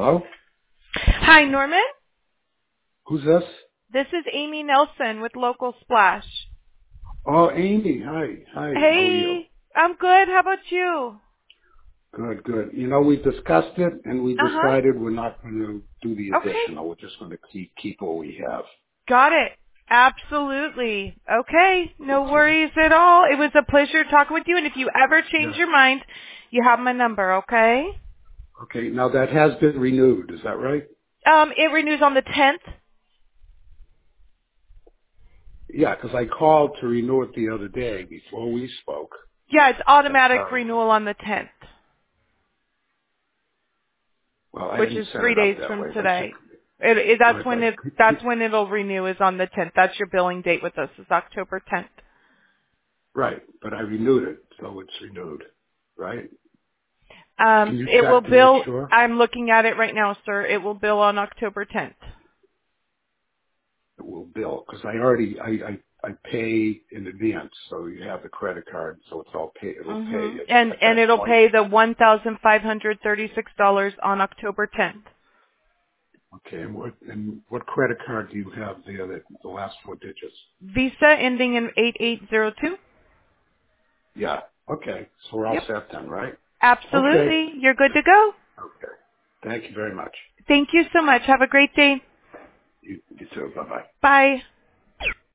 Hello? Hi, Norman. Who's this? This is Amy Nelson with Local Splash. Oh, Amy. Hi. Hi. How are you? Hey, I'm good. How about you? Good, good. You know, we discussed it and we Uh-huh. decided we're not going to do the Okay. additional. We're just going to keep what we have. Got it. Absolutely. Okay. No Okay. worries at all. It was a pleasure talking with you. And if you ever change Yeah. your mind, you have my number, okay? Okay. Now that has been renewed. Is that right? It renews on the 10th. Yeah, because I called to renew it the other day before we spoke. Yeah, it's But, automatic renewal on the 10th, well, I which didn't is set 3 it up days that from way. But today. right, right. That's when it'll renew is on the 10th. That's your billing date with us is October 10th. Right. But I renewed it, so it's renewed. Right? Can you It will check to make bill, sure? I'm looking at it right now, sir. It will bill on October 10th. It will bill because I pay in advance, so you have the credit card, so it's all pay. It'll pay Hmm at And that it'll point. pay the $1,536 on October 10th. Okay, and what credit card do you have? The last four digits. Visa ending in 8802. Yeah. Okay, so we're all Yep. set then, right? Okay. Absolutely. You're good to go. Okay. Thank you very much. Thank you so much. Have a great day. You too. Bye bye. Bye.